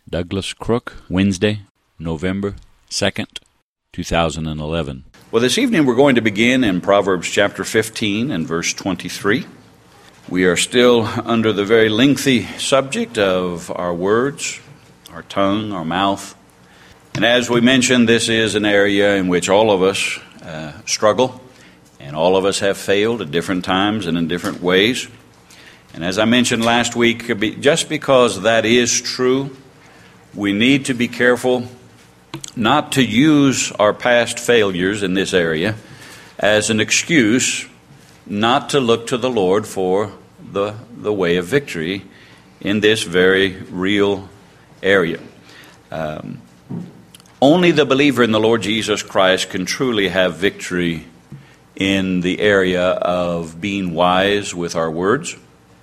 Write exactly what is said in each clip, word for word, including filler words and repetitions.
Douglas Crook, Wednesday, November second, two thousand eleven. Well, this evening we're going to begin in Proverbs chapter fifteen and verse twenty-three. We are still under the very lengthy subject of our words, our tongue, our mouth. And as we mentioned, this is an area in which all of us uh, struggle, and all of us have failed at different times and in different ways. And as I mentioned last week, just because that is true, we need to be careful not to use our past failures in this area as an excuse not to look to the Lord for the, the way of victory in this very real area. Um, only the believer in the Lord Jesus Christ can truly have victory in the area of being wise with our words.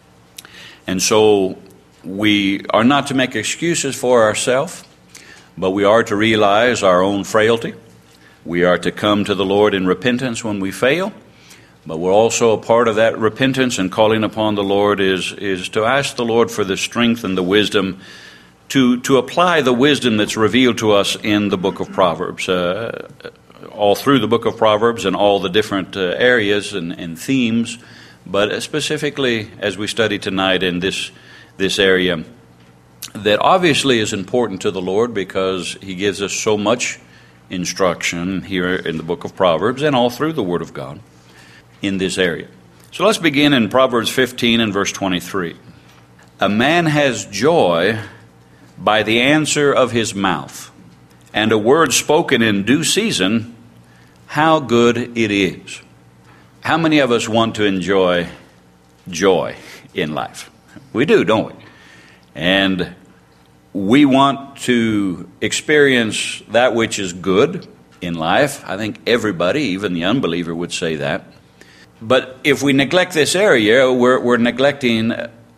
And so we are not to make excuses for ourselves, but we are to realize our own frailty. We are to come to the Lord in repentance when we fail, but we're also a part of that repentance and calling upon the Lord is, is to ask the Lord for the strength and the wisdom to, to apply the wisdom that's revealed to us in the book of Proverbs, uh, all through the book of Proverbs and all the different uh, areas and, and themes, but specifically as we study tonight in this this area that obviously is important to the Lord because He gives us so much instruction here in the book of Proverbs and all through the Word of God in this area. So let's begin in Proverbs fifteen and verse twenty-three. A man has joy by the answer of his mouth, and a word spoken in due season, how good it is. How many of us want to enjoy joy in life? We do, don't we? And we want to experience that which is good in life. I think everybody, even the unbeliever, would say that. But if we neglect this area, we're, we're neglecting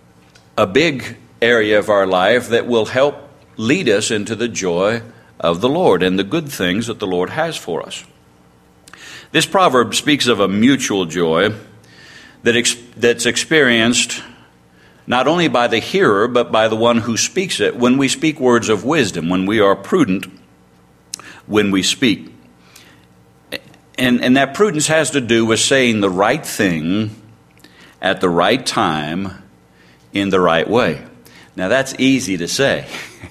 a big area of our life that will help lead us into the joy of the Lord and the good things that the Lord has for us. This proverb speaks of a mutual joy that ex- that's experienced not only by the hearer, but by the one who speaks it when we speak words of wisdom, when we are prudent when we speak. And, and that prudence has to do with saying the right thing at the right time in the right way. Now that's easy to say.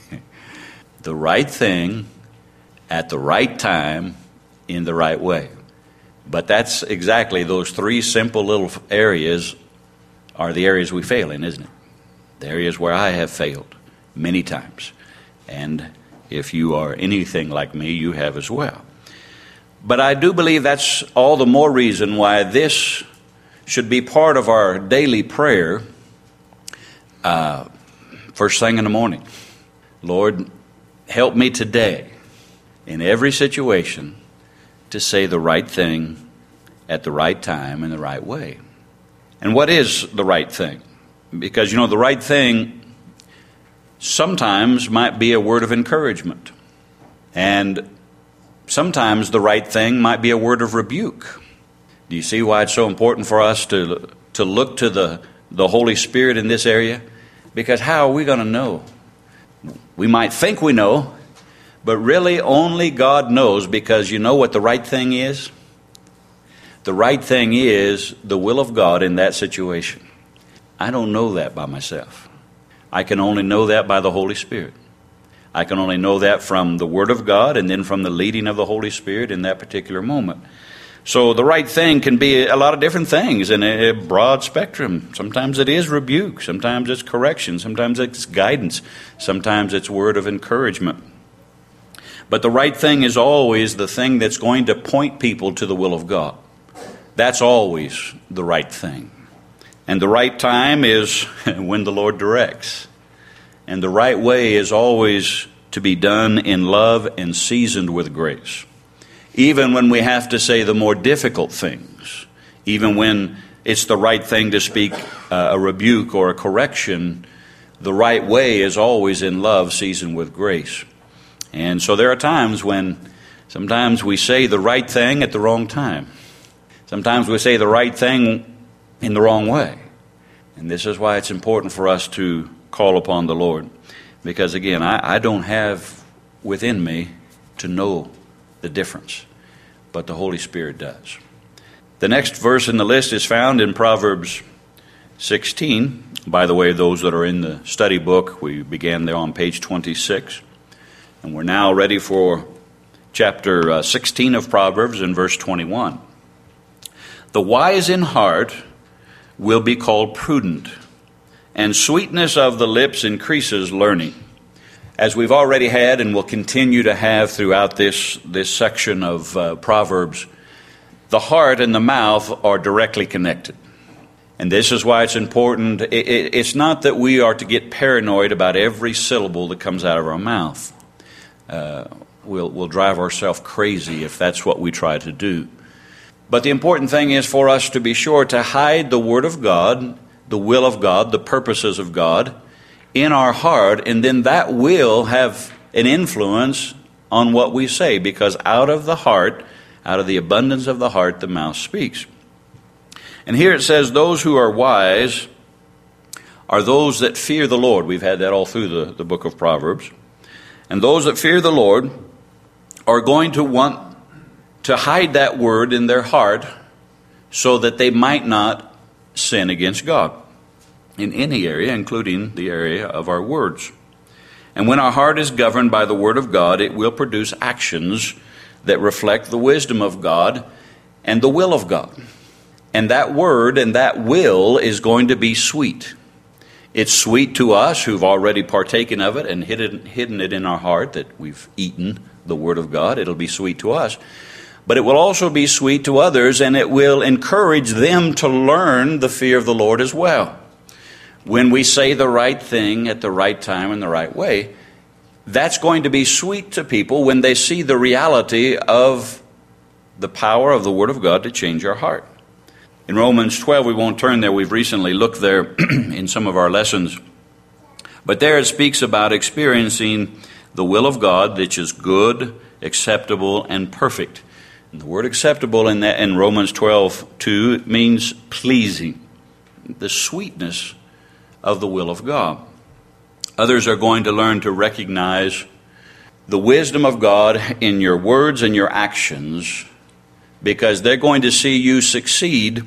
The right thing at the right time in the right way. But that's exactly those three simple little areas are the areas we fail in, isn't it? The areas where I have failed many times. And if you are anything like me, you have as well. But I do believe that's all the more reason why this should be part of our daily prayer uh, first thing in the morning. Lord, help me today in every situation to say the right thing at the right time in the right way. And what is the right thing? Because, you know, the right thing sometimes might be a word of encouragement. And sometimes the right thing might be a word of rebuke. Do you see why it's so important for us to, to look to the, the Holy Spirit in this area? Because how are we going to know? We might think we know, but really only God knows, because you know what the right thing is? The right thing is the will of God in that situation. I don't know that by myself. I can only know that by the Holy Spirit. I can only know that from the Word of God and then from the leading of the Holy Spirit in that particular moment. So the right thing can be a lot of different things in a broad spectrum. Sometimes it is rebuke. Sometimes it's correction. Sometimes it's guidance. Sometimes it's word of encouragement. But the right thing is always the thing that's going to point people to the will of God. That's always the right thing. And the right time is when the Lord directs. And the right way is always to be done in love and seasoned with grace. Even when we have to say the more difficult things, even when it's the right thing to speak uh, a rebuke or a correction, the right way is always in love seasoned with grace. And so there are times when sometimes we say the right thing at the wrong time. Sometimes we say the right thing in the wrong way. And this is why it's important for us to call upon the Lord. Because again, I, I don't have within me to know the difference, but the Holy Spirit does. The next verse in the list is found in Proverbs sixteen. By the way, those that are in the study book, we began there on page twenty-six. And we're now ready for chapter uh, sixteen of Proverbs in verse twenty-one. The wise in heart will be called prudent, and sweetness of the lips increases learning. As we've already had and will continue to have throughout this, this section of uh, Proverbs, the heart and the mouth are directly connected. And this is why it's important. It, it, it's not that we are to get paranoid about every syllable that comes out of our mouth. Uh, we'll, we'll drive ourselves crazy if that's what we try to do. But the important thing is for us to be sure to hide the Word of God, the will of God, the purposes of God in our heart, and then that will have an influence on what we say, because out of the heart, out of the abundance of the heart, the mouth speaks. And here it says, those who are wise are those that fear the Lord. We've had that all through the, the book of Proverbs. And those that fear the Lord are going to want to hide that word in their heart so that they might not sin against God in any area, including the area of our words. And when our heart is governed by the Word of God, it will produce actions that reflect the wisdom of God and the will of God. And that word and that will is going to be sweet. It's sweet to us who've already partaken of it and hidden, hidden it in our heart, that we've eaten the Word of God. It'll be sweet to us. But it will also be sweet to others, and it will encourage them to learn the fear of the Lord as well. When we say the right thing at the right time in the right way, that's going to be sweet to people when they see the reality of the power of the Word of God to change our heart. In Romans twelve, we won't turn there. We've recently looked there in some of our lessons. But there it speaks about experiencing the will of God, which is good, acceptable, and perfect. And the word acceptable in that in Romans twelve two means pleasing, the sweetness of the will of God. Others are going to learn to recognize the wisdom of God in your words and your actions, because they're going to see you succeed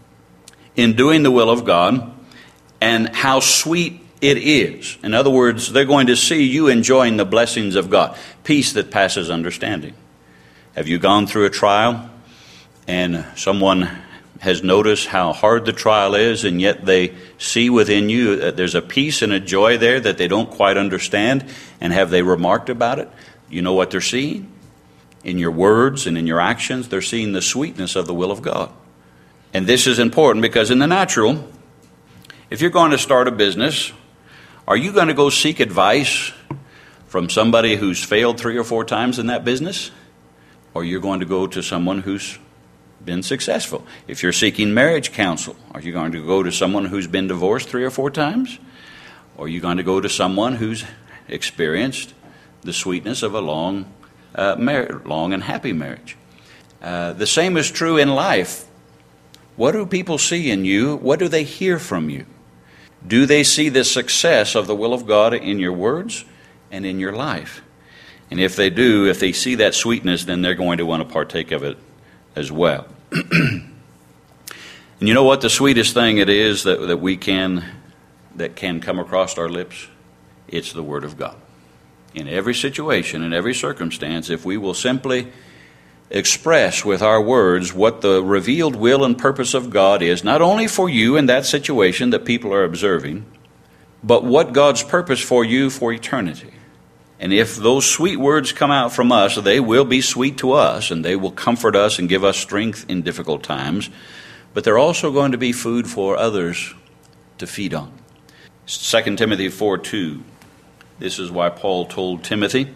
in doing the will of God and how sweet it is. In other words, they're going to see you enjoying the blessings of God, peace that passes understanding. Have you gone through a trial and someone has noticed how hard the trial is, and yet they see within you that there's a peace and a joy there that they don't quite understand? And have they remarked about it? You know what they're seeing? In your words and in your actions, they're seeing the sweetness of the will of God. And this is important because in the natural, if you're going to start a business, are you going to go seek advice from somebody who's failed three or four times in that business? Or you're going to go to someone who's been successful? If you're seeking marriage counsel, are you going to go to someone who's been divorced three or four times? Or are you going to go to someone who's experienced the sweetness of a long, uh, mar- long and happy marriage? Uh, the same is true in life. What do people see in you? What do they hear from you? Do they see the success of the will of God in your words and in your life? And if they do, if they see that sweetness, then they're going to want to partake of it as well. And you know what the sweetest thing it is that, that we can, that can come across our lips? It's the Word of God. In every situation, in every circumstance, if we will simply express with our words what the revealed will and purpose of God is, not only for you in that situation that people are observing, but what God's purpose for you for eternity. And if those sweet words come out from us, they will be sweet to us, and they will comfort us and give us strength in difficult times. But they're also going to be food for others to feed on. Second Timothy four two. This is why Paul told Timothy.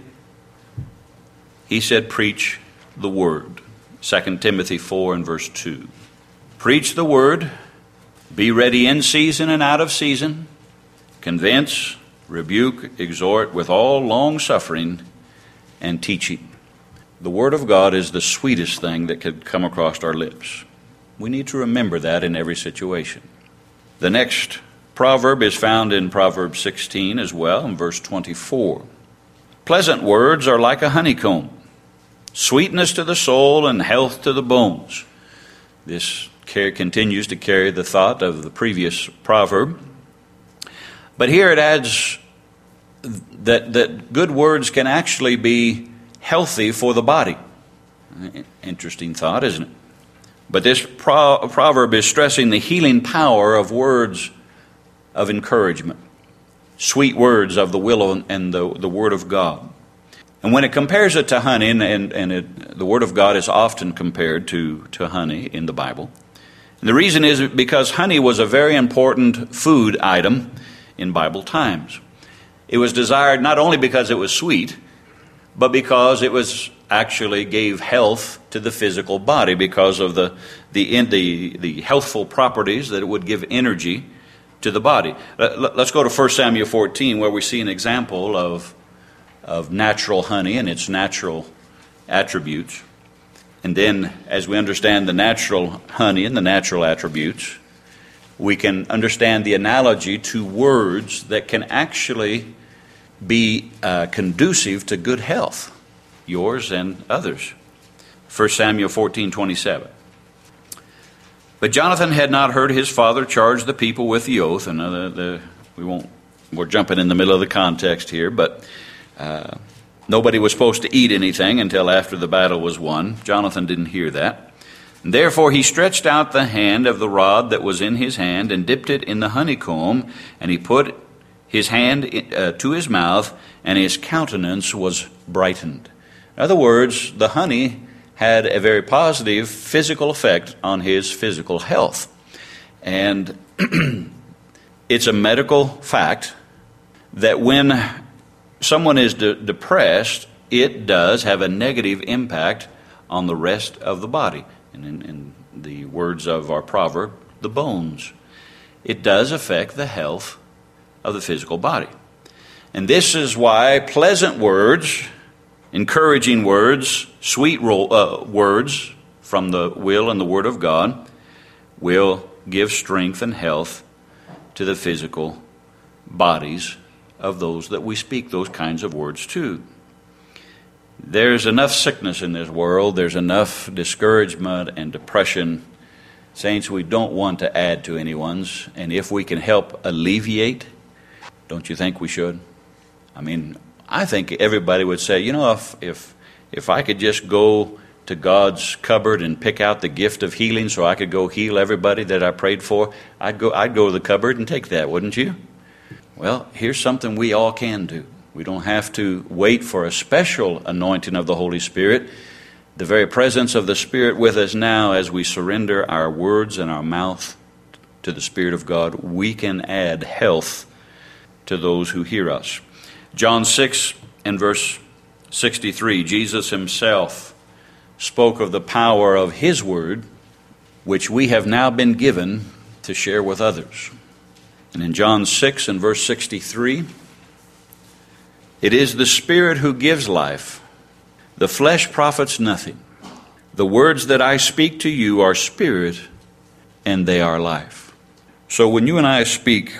He said, preach the word. Second Timothy four and verse two. Preach the word. Be ready in season and out of season. Convince, rebuke, exhort with all long suffering and teaching. The Word of God is the sweetest thing that could come across our lips. We need to remember that in every situation. The next proverb is found in Proverbs sixteen as well, in verse twenty-four. Pleasant words are like a honeycomb, sweetness to the soul and health to the bones. This care continues to carry the thought of the previous proverb. But here it adds that, that good words can actually be healthy for the body. Interesting thought, isn't it? But this pro- proverb is stressing the healing power of words of encouragement, sweet words of the will and the, the Word of God. And when it compares it to honey, and, and, and it, the Word of God is often compared to, to honey in the Bible. And the reason is because honey was a very important food item in Bible times. It was desired not only because it was sweet, but because it was actually gave health to the physical body because of the the the, the healthful properties that it would give energy to the body. Let's go to First Samuel fourteen, where we see an example of of natural honey and its natural attributes. And then, as we understand the natural honey and the natural attributes, we can understand the analogy to words that can actually be uh, conducive to good health, yours and others. First Samuel fourteen twenty-seven. But Jonathan had not heard his father charge the people with the oath. And uh, the, the, we won't. We're jumping in the middle of the context here, but uh, nobody was supposed to eat anything until after the battle was won. Jonathan didn't hear that. And therefore he stretched out the hand of the rod that was in his hand and dipped it in the honeycomb, and he put his hand uh, to his mouth, and his countenance was brightened. In other words, the honey had a very positive physical effect on his physical health. And it's a medical fact that when someone is de- depressed, it does have a negative impact on the rest of the body. And in, in the words of our proverb, the bones. It does affect the health of the physical body. And this is why pleasant words, encouraging words, sweet ro- uh, words from the will and the Word of God will give strength and health to the physical bodies of those that we speak those kinds of words to. There's enough sickness in this world. There's enough discouragement and depression. Saints, we don't want to add to anyone's. And if we can help alleviate, don't you think we should? I mean, I think everybody would say, you know, if if if I could just go to God's cupboard and pick out the gift of healing so I could go heal everybody that I prayed for, I'd go I'd go to the cupboard and take that, wouldn't you? Well, here's something we all can do. We don't have to wait for a special anointing of the Holy Spirit. The very presence of the Spirit with us now, as we surrender our words and our mouth to the Spirit of God, we can add health to those who hear us. John six and verse sixty-three, Jesus himself spoke of the power of his word, which we have now been given to share with others. And in John six and verse sixty-three, it is the Spirit who gives life. The flesh profits nothing. The words that I speak to you are spirit, and they are life. So when you and I speak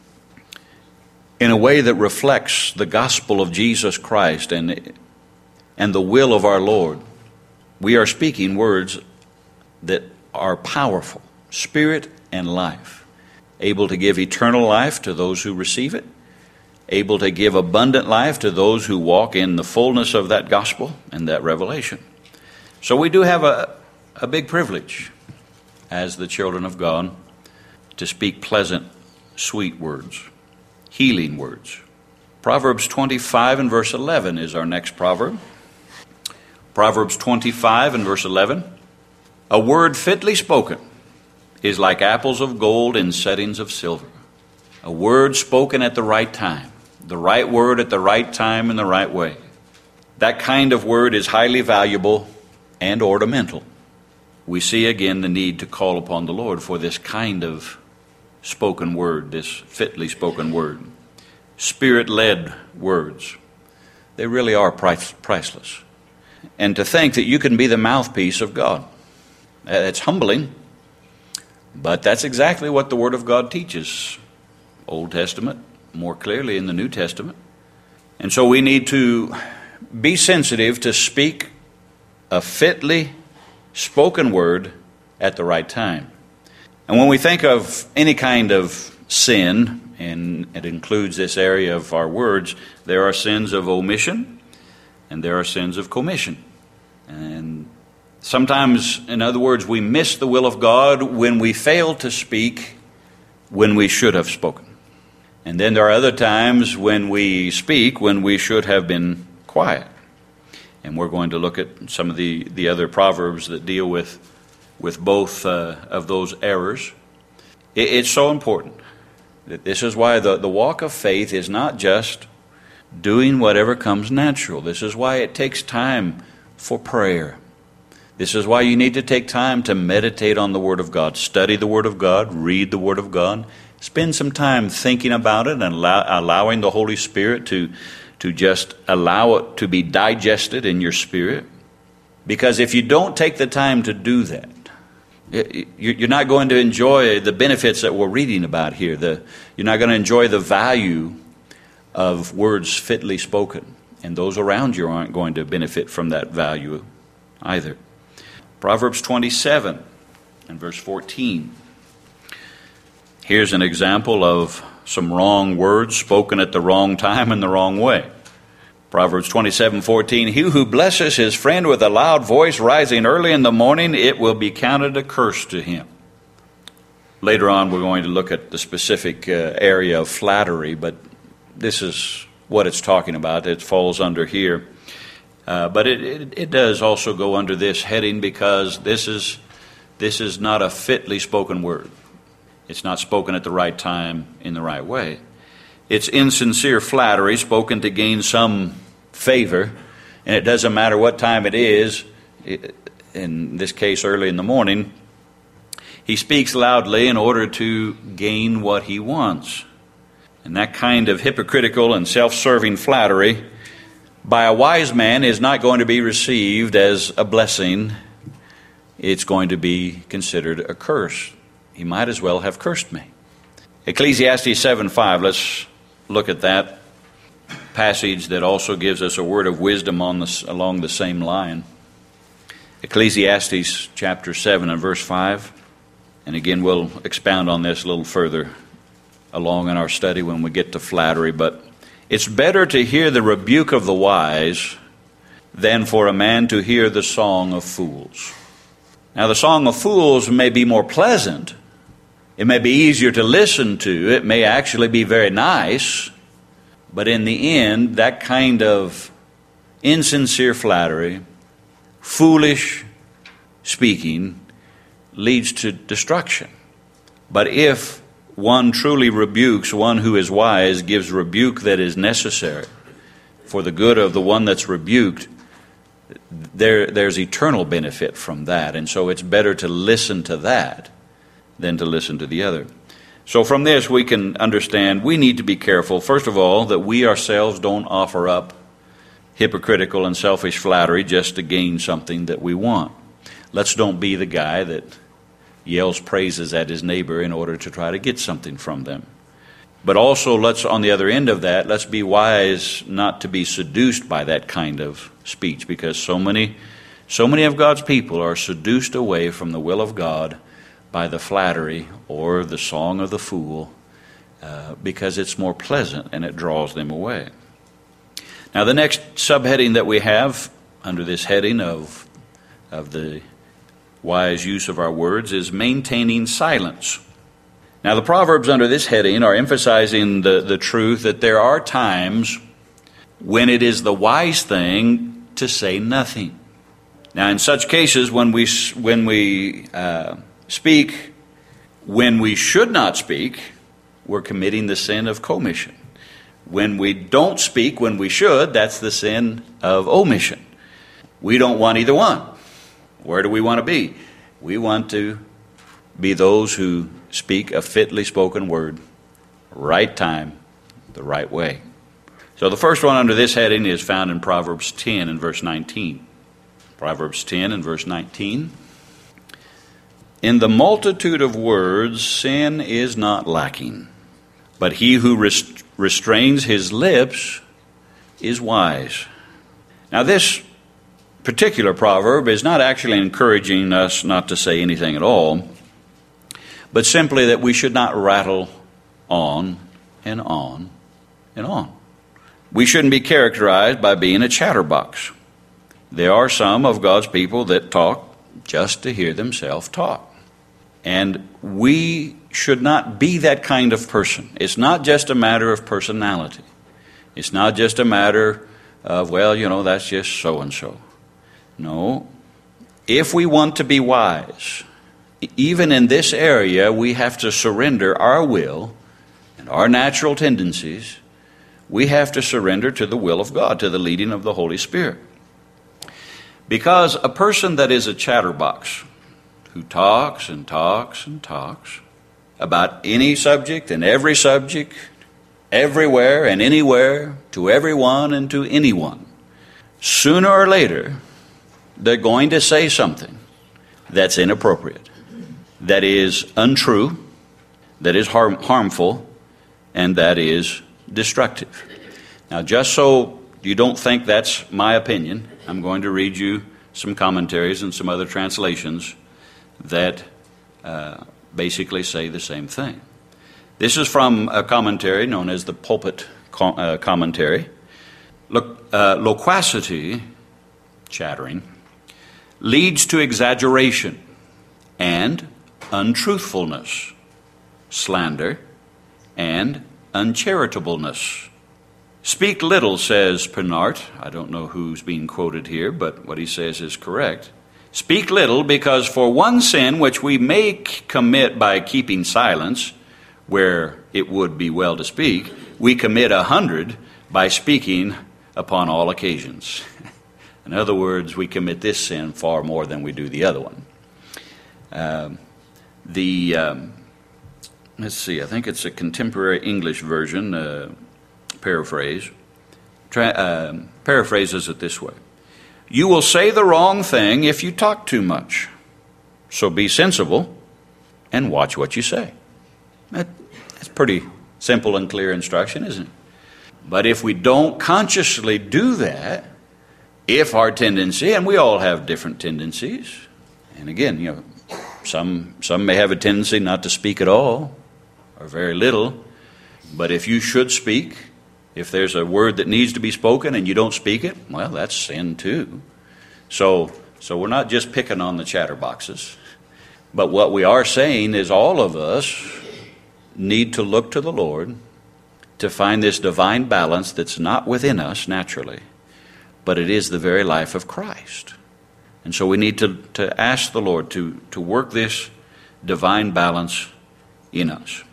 in a way that reflects the gospel of Jesus Christ and, and the will of our Lord, we are speaking words that are powerful, spirit and life, able to give eternal life to those who receive it, able to give abundant life to those who walk in the fullness of that gospel and that revelation. So we do have a, a big privilege as the children of God to speak pleasant, sweet words, healing words. Proverbs twenty-five and verse eleven is our next proverb. Proverbs twenty-five and verse eleven. A word fitly spoken is like apples of gold in settings of silver. A word spoken at the right time. The right word at the right time in the right way. That kind of word is highly valuable and ornamental. We see again the need to call upon the Lord for this kind of spoken word, this fitly spoken word. Spirit-led words. They really are price, priceless. And to think that you can be the mouthpiece of God. It's humbling, but that's exactly what the Word of God teaches. Old Testament, more clearly in the New Testament. And so we need to be sensitive to speak a fitly spoken word at the right time. And when we think of any kind of sin, and it includes this area of our words, there are sins of omission and there are sins of commission. And sometimes, in other words, we miss the will of God when we fail to speak when we should have spoken. And then there are other times when we speak when we should have been quiet. And we're going to look at some of the, the other proverbs that deal with, with both uh, of those errors. It, it's so important. This is why the, the walk of faith is not just doing whatever comes natural. This is why it takes time for prayer. This is why you need to take time to meditate on the Word of God, study the Word of God, read the Word of God, spend some time thinking about it and allow, allowing the Holy Spirit to, to just allow it to be digested in your spirit. Because if you don't take the time to do that, you're not going to enjoy the benefits that we're reading about here. The, you're not going to enjoy the value of words fitly spoken. And those around you aren't going to benefit from that value either. Proverbs twenty-seven and verse fourteen. Here's an example of some wrong words spoken at the wrong time and the wrong way. Proverbs twenty-seven fourteen, he who blesses his friend with a loud voice rising early in the morning, it will be counted a curse to him. Later on, we're going to look at the specific uh, area of flattery, but this is what it's talking about. It falls under here. Uh, but it, it, it does also go under this heading because this is, this is not a fitly spoken word. It's not spoken at the right time in the right way. It's insincere flattery spoken to gain some favor, and it doesn't matter what time it is. In this case, early in the morning, he speaks loudly in order to gain what he wants. And that kind of hypocritical and self-serving flattery by a wise man is not going to be received as a blessing. It's going to be considered a curse. He might as well have cursed me. Ecclesiastes seven five, let's look at that passage that also gives us a word of wisdom on this, along the same line. Ecclesiastes chapter seven and verse five. And again, we'll expound on this a little further along in our study when we get to flattery. But it's better to hear the rebuke of the wise than for a man to hear the song of fools. Now, the song of fools may be more pleasant. It may be easier to listen to. It may actually be very nice. But in the end, that kind of insincere flattery, foolish speaking, leads to destruction. But if one truly rebukes, one who is wise gives rebuke that is necessary for the good of the one that's rebuked, there, there's eternal benefit from that. And so it's better to listen to that than to listen to the other. So from this we can understand we need to be careful, first of all, that we ourselves don't offer up hypocritical and selfish flattery just to gain something that we want. Let's don't be the guy that yells praises at his neighbor in order to try to get something from them. But also, let's, on the other end of that, let's be wise not to be seduced by that kind of speech, because so many, so many of God's people are seduced away from the will of God by the flattery or the song of the fool, uh, because it's more pleasant and it draws them away. Now, the next subheading that we have under this heading of, of the wise use of our words is maintaining silence. Now, the Proverbs under this heading are emphasizing the, the truth that there are times when it is the wise thing to say nothing. Now, in such cases, when we when we uh, speak when we should not speak, we're committing the sin of commission. When we don't speak when we should, that's the sin of omission. We don't want either one. Where do we want to be? We want to be those who speak a fitly spoken word, right time, the right way. So the first one under this heading is found in Proverbs ten and verse nineteen. Proverbs ten and verse nineteen. In the multitude of words, sin is not lacking, but he who rest- restrains his lips is wise. Now, this particular proverb is not actually encouraging us not to say anything at all, but simply that we should not rattle on and on and on. We shouldn't be characterized by being a chatterbox. There are some of God's people that talk just to hear themselves talk. And we should not be that kind of person. It's not just a matter of personality. It's not just a matter of, well, you know, that's just so-and-so. No. If we want to be wise, even in this area, we have to surrender our will and our natural tendencies. We have to surrender to the will of God, to the leading of the Holy Spirit. Because a person that is a chatterbox, who talks and talks and talks about any subject and every subject, everywhere and anywhere, to everyone and to anyone, sooner or later, they're going to say something that's inappropriate, that is untrue, that is harm, harmful, and that is destructive. Now, just so you don't think that's my opinion, I'm going to read you some commentaries and some other translations that uh, basically say the same thing. This is from a commentary known as the Pulpit com- uh, Commentary. Look, uh, loquacity, chattering, leads to exaggeration and untruthfulness, slander, and uncharitableness. Speak little, says Pennart. I don't know who's being quoted here, but what he says is correct. Speak little, because for one sin which we may commit by keeping silence, where it would be well to speak, we commit a hundred by speaking upon all occasions. In other words, we commit this sin far more than we do the other one. Um, the um, let's see, I think it's a contemporary English version, uh, paraphrase, tra- uh, paraphrases it this way. You will say the wrong thing if you talk too much. So be sensible and watch what you say. That, that's pretty simple and clear instruction, isn't it? But if we don't consciously do that, if our tendency, and we all have different tendencies, and again, you know, some some may have a tendency not to speak at all, or very little, but if you should speak, if there's a word that needs to be spoken and you don't speak it, well, that's sin too. So, so we're not just picking on the chatterboxes, but what we are saying is all of us need to look to the Lord to find this divine balance that's not within us naturally, but it is the very life of Christ. And so we need to, to ask the Lord to, to work this divine balance in us.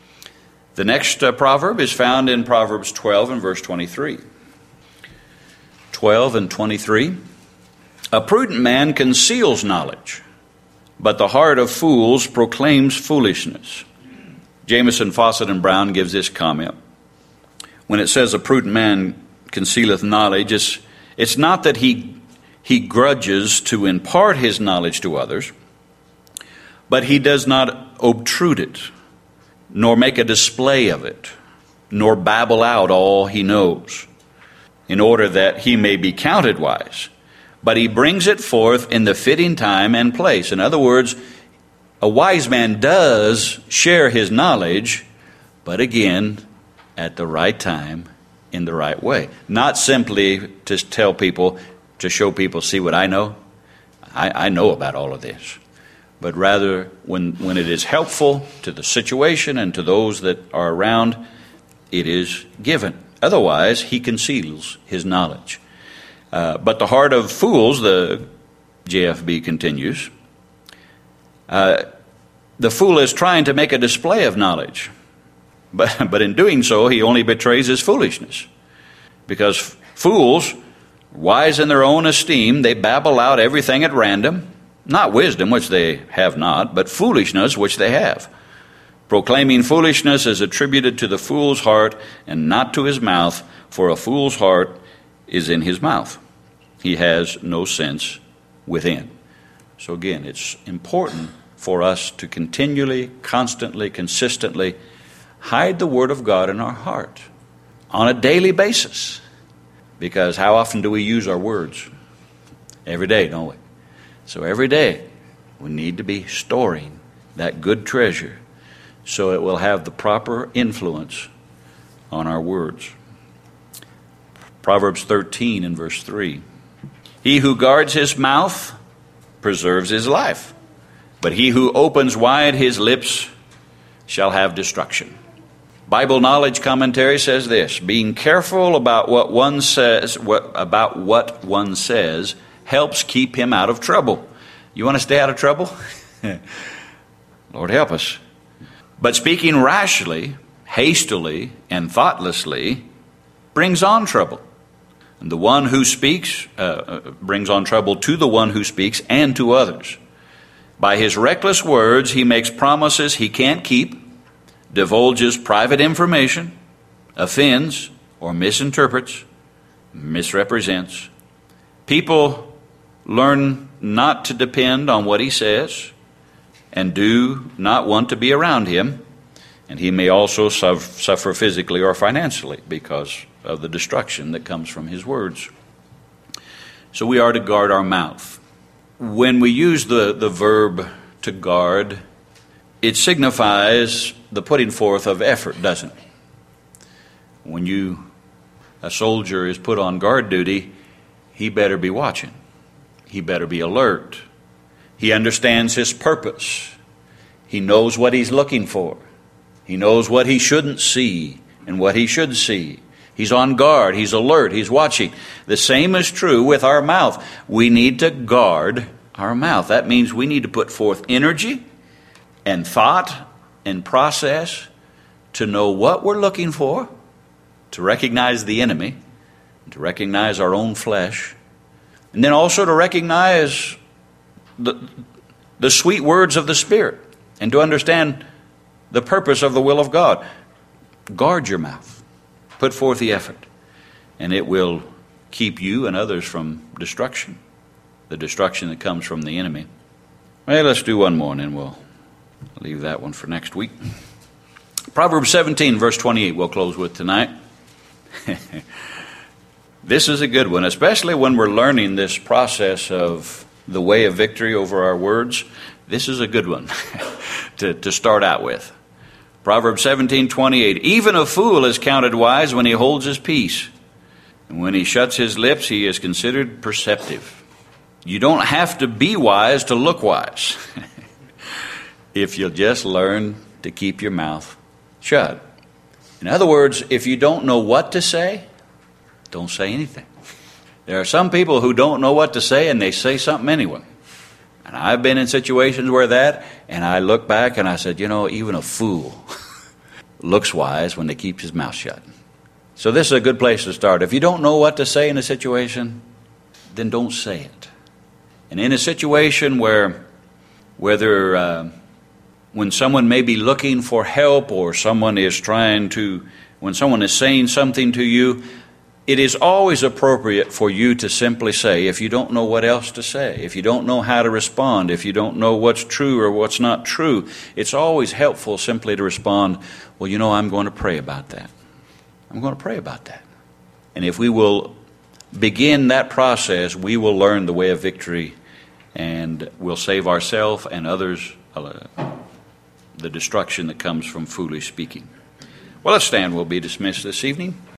The next uh, proverb is found in Proverbs twelve and verse twenty-three. twelve and twenty-three. A prudent man conceals knowledge, but the heart of fools proclaims foolishness. Jameson, Fawcett, and Brown gives this comment. When it says a prudent man concealeth knowledge, it's, it's not that he, he grudges to impart his knowledge to others, but he does not obtrude it, nor make a display of it, nor babble out all he knows, in order that he may be counted wise. But he brings it forth in the fitting time and place. In other words, a wise man does share his knowledge, but again, at the right time, in the right way. Not simply to tell people, to show people, see what I know. I, I know about all of this. But rather, when, when it is helpful to the situation and to those that are around, it is given. Otherwise, he conceals his knowledge. Uh, but the heart of fools, the J F B continues, uh, the fool is trying to make a display of knowledge. But, but in doing so, he only betrays his foolishness. Because fools, wise in their own esteem, they babble out everything at random. Not wisdom, which they have not, but foolishness, which they have. Proclaiming foolishness is attributed to the fool's heart and not to his mouth, for a fool's heart is in his mouth. He has no sense within. So again, it's important for us to continually, constantly, consistently hide the Word of God in our heart on a daily basis. Because how often do we use our words? Every day, don't we? So every day we need to be storing that good treasure so it will have the proper influence on our words. Proverbs thirteen and verse three. He who guards his mouth preserves his life, but he who opens wide his lips shall have destruction. Bible Knowledge Commentary says this: being careful about what one says, what, about what one says, helps keep him out of trouble. You want to stay out of trouble? Lord help us. But speaking rashly, hastily, and thoughtlessly brings on trouble. And the one who speaks uh, brings on trouble to the one who speaks and to others. By his reckless words, he makes promises he can't keep, divulges private information, offends or misinterprets, misrepresents. People learn not to depend on what he says and do not want to be around him. And he may also suffer physically or financially because of the destruction that comes from his words. So we are to guard our mouth. When we use the, the verb to guard, it signifies the putting forth of effort, doesn't it? When you, a soldier is put on guard duty, he better be watching. He better be alert. He understands his purpose. He knows what he's looking for. He knows what he shouldn't see and what he should see. He's on guard. He's alert. He's watching. The same is true with our mouth. We need to guard our mouth. That means we need to put forth energy and thought and process to know what we're looking for, to recognize the enemy, to recognize our own flesh, and then also to recognize the, the sweet words of the Spirit and to understand the purpose of the will of God. Guard your mouth. Put forth the effort, and it will keep you and others from destruction, the destruction that comes from the enemy. Well, let's do one more, and then we'll leave that one for next week. Proverbs seventeen, verse twenty-eight, we'll close with tonight. This is a good one, especially when we're learning this process of the way of victory over our words. This is a good one to, to start out with. Proverbs seventeen, twenty-eight. Even a fool is counted wise when he holds his peace. And when he shuts his lips, he is considered perceptive. You don't have to be wise to look wise. If you'll just learn to keep your mouth shut. In other words, if you don't know what to say, don't say anything. There are some people who don't know what to say and they say something anyway. And I've been in situations where that, and I look back and I said, you know, even a fool looks wise when they keep his mouth shut. So this is a good place to start. If you don't know what to say in a situation, then don't say it. And in a situation where, whether uh, when someone may be looking for help or someone is trying to, when someone is saying something to you, it is always appropriate for you to simply say, if you don't know what else to say, if you don't know how to respond, if you don't know what's true or what's not true, it's always helpful simply to respond, well, you know, I'm going to pray about that. I'm going to pray about that. And if we will begin that process, we will learn the way of victory and we'll save ourselves and others uh, the destruction that comes from foolish speaking. Well, let's stand. We'll be dismissed this evening.